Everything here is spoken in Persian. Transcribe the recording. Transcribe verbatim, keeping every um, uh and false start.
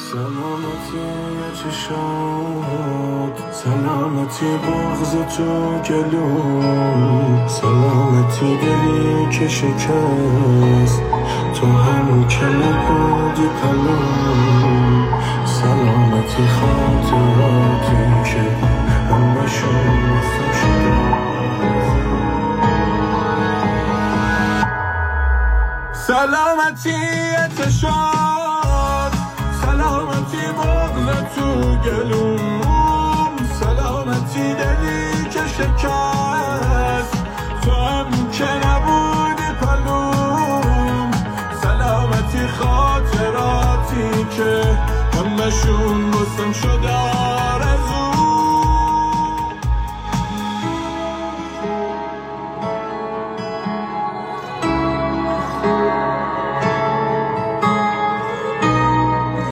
سلامتی چشات، سلامتی بغض تو گلوم، سلامتی دلی که شکست تو همون که نبودی پلوم، سلامتی خاطراتی که همشون واسم شده، سلامتی چشات، سلامتی بغض تو گلوم، سلامتی دلی که شکست تو هم که نبودی پلوم، سلامتی خاطراتی که همشون واسم شدن.